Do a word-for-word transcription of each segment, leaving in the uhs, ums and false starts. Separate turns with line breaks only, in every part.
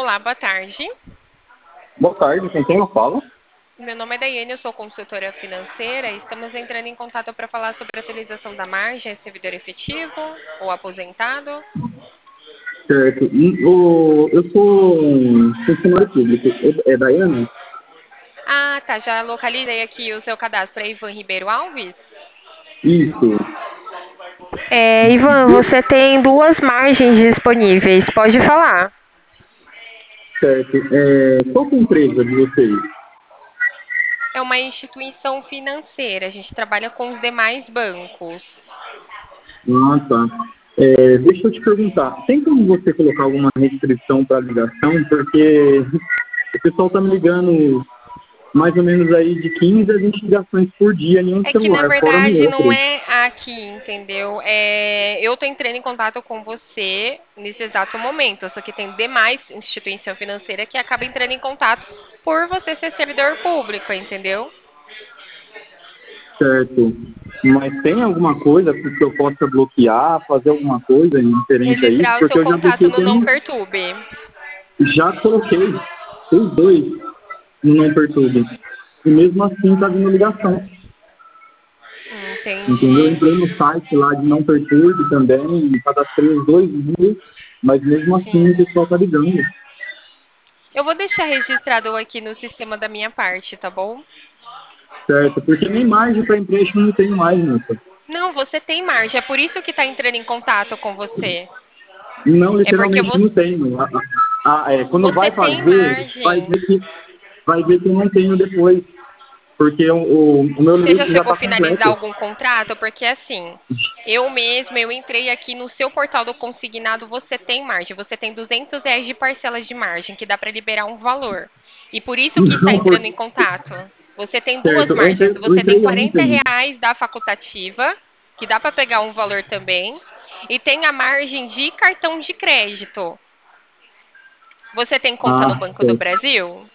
Olá, boa tarde.
Boa tarde, com quem eu falo?
Meu nome é Daiane, eu sou consultora financeira. Estamos entrando em contato para falar sobre a utilização da margem, servidor efetivo ou aposentado.
Certo. E, o- eu sou um funcionário público. É, é Daiane?
Ah, tá, já localizei aqui o seu cadastro. É Ivan Ribeiro Alves?
Isso.
É, Ivan, você tem duas margens disponíveis, pode falar.
Certo. É, qual que é a empresa de vocês?
É uma instituição financeira, a gente trabalha com os demais bancos.
Ah, tá. É, deixa eu te perguntar, tem como você colocar alguma restrição para ligação? Porque o pessoal tá me ligando mais ou menos aí de quinze a vinte ligações por dia em um
É que na
celular, fora no
verdade não
outro.
é aqui, entendeu? É, eu tô entrando em contato com você nesse exato momento, só que tem demais instituição financeira que acaba entrando em contato por você ser servidor público, entendeu?
Certo. Mas tem alguma coisa que eu possa bloquear, fazer alguma coisa diferente a isso?
Registrar o
Porque
seu
eu já
contato
bloqueei
no
tem
Não
um.
Perturbe.
Já coloquei os dois no Não Perturbe. E mesmo assim tá vindo ligação. Entendeu? Eu
Entendi.
entrei no site lá de Não Perturbe também, e cadastrei os dois números, mas mesmo assim
Sim.
o pessoal tá ligando.
Eu vou deixar registrado aqui no sistema da minha parte, tá bom?
Certo? Porque nem margem para empréstimo não tem mais, moça.
Não, você tem margem, é por isso que tá entrando em contato com você.
Não,
É porque
literalmente não
você,
tenho. A- a- é, quando
você
vai
tem
fazer, vai
margem.
ver que, vai ver que eu não tenho depois. Porque o, o, o meu
Você já
limite já
chegou a
está
finalizar
completo.
algum contrato? Porque assim, eu mesma, eu entrei aqui no seu portal do consignado, você tem margem, você tem duzentos reais de parcelas de margem, que dá para liberar um valor. E por isso que está
Não, por
entrando em contato. Você tem duas
certo. Eu
margens,
entrei, eu
você tem
entrei
quarenta
ontem.
reais da facultativa, que dá para pegar um valor também, e tem a margem de cartão de crédito. Você tem conta no
Ah,
Banco do
certo.
Brasil?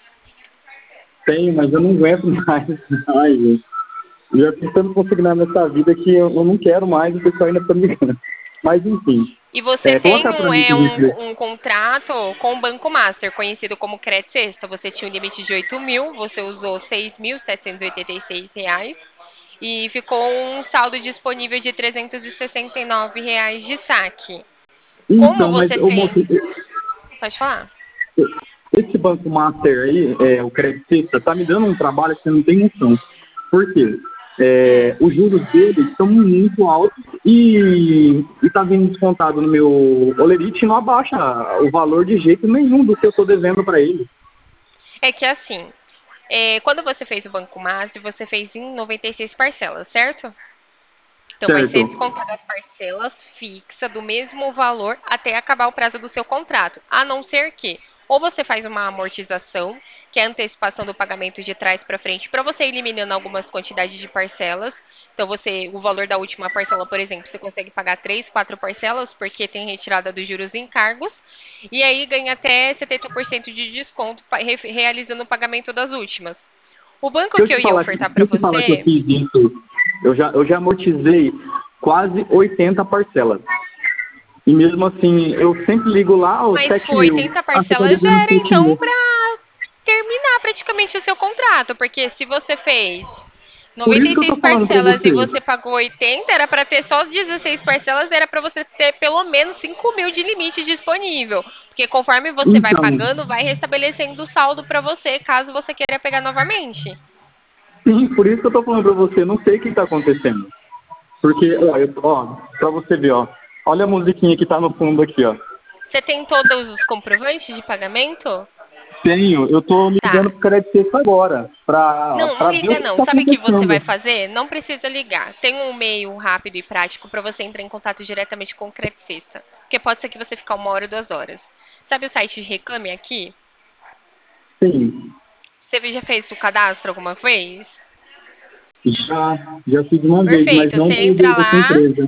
Tenho, mas eu não aguento mais. Ai, gente. Eu já fiz tanto consignar nessa vida que eu, eu não quero mais, o pessoal ainda tá me ligando. Mas enfim,
E você
é,
tem
coloca para
um,
mim
é,
que
um, um contrato com o Banco Master, conhecido como Credit Sexta. Você tinha um limite de oito mil, você usou seis mil setecentos e oitenta e seis reais e ficou um saldo disponível de trezentos e sessenta e nove reais de saque. Como
então, mas
você
ô, moço,
tem... Pode falar.
esse Banco Master aí, é, o creditista, tá me dando um trabalho que você não tem noção. Por quê? É,
Hum.
os juros dele estão muito altos e está vindo descontado no meu Olerite e não abaixa o valor de jeito nenhum do que eu estou devendo para ele.
É que assim, é, quando você fez o Banco Master, você fez em noventa e seis parcelas, certo? Então vai ser
Certo.
descontada as parcelas fixa do mesmo valor até acabar o prazo do seu contrato, a não ser que ou você faz uma amortização, que é a antecipação do pagamento de trás para frente, para você ir eliminando algumas quantidades de parcelas. Então você, o valor da última parcela, por exemplo, você consegue pagar três, quatro parcelas porque tem retirada dos juros e encargos, e aí ganha até setenta por cento de desconto realizando o pagamento das últimas. O banco
Se eu
que
te
eu ia
falar que, se
ofertar para
eu te falar que eu
você...
fiz isso, eu já, eu já amortizei quase oitenta parcelas. E mesmo assim, eu sempre ligo lá, os
Mas
sete
foi
mil.
oitenta
Ah, você está
parcelas, já
devendo
era
sete
então
mil.
para terminar praticamente o seu contrato, porque se você fez
Por
noventa
isso
e
que eu
seis
tô falando para
parcelas e
você.
você pagou oitenta, era para ter só dezesseis parcelas, era para você ter pelo menos cinco mil de limite disponível. Porque conforme você vai
Então,
pagando, vai restabelecendo o saldo para você, caso você queira pegar novamente.
sim, por isso que eu tô falando para você. Não sei o que está acontecendo. Porque, ó, eu, ó, pra você ver, ó. Olha a musiquinha que tá no fundo aqui, ó.
Você tem todos os comprovantes de pagamento?
Tenho, eu tô me ligando
Tá.
pro Credit agora, pra,
Não, não
pra ver o
liga
que, que
não.
tá
Sabe o que você vai
acontecendo.
fazer? Não precisa ligar. Tem um meio rápido e prático para você entrar em contato diretamente com o Credicista. Porque pode ser que você fique uma hora ou duas horas. Sabe o site de Reclame Aqui?
Sim,
Você já fez o cadastro alguma vez?
já, já fiz uma vez, mas
Perfeito.
não
Você
com
entra
dessa
lá,
empresa.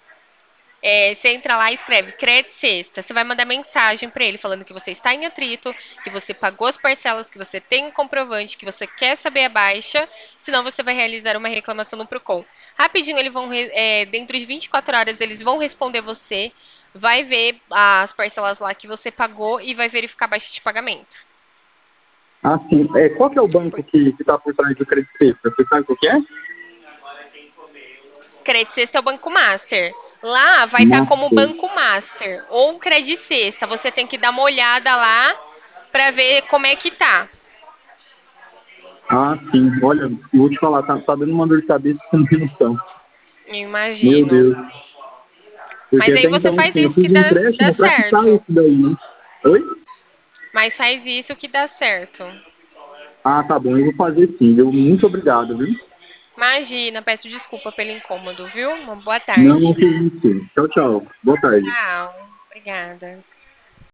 é, você entra lá e escreve Credit Sexta. Você vai mandar mensagem para ele falando que você está em atrito, que você pagou as parcelas, que você tem um comprovante, que você quer saber a baixa, senão você vai realizar uma reclamação no Procon. Rapidinho, eles vão, é, dentro de vinte e quatro horas, eles vão responder você. vai ver as parcelas lá que você pagou e vai verificar a baixa de pagamento.
Ah, sim. É, qual que é o banco que está por trás do Credit Sexta? Você sabe qual que é?
Credit Sexta é o Banco Master. Lá vai estar como
Master.
Banco Master ou Credit Sexta. Você tem que dar uma olhada lá para ver como é que tá.
Ah, sim. Olha, vou te falar, tá, tá dando uma dor de cabeça que você não tem noção.
Eu
Meu
imagino.
Deus. Porque
Mas aí
até
você
então,
faz
assim, eu
isso que
fiz um
dá, dá
empréstimo para quitar
certo.
isso daí, né? Oi?
Mas faz isso que dá certo.
Ah, tá bom, eu vou fazer sim, viu? Muito obrigado, viu?
Imagina, peço desculpa pelo incômodo, viu? Uma boa
Não,
tarde.
que isso. Tchau, tchau. Boa tarde.
Tchau. Obrigada.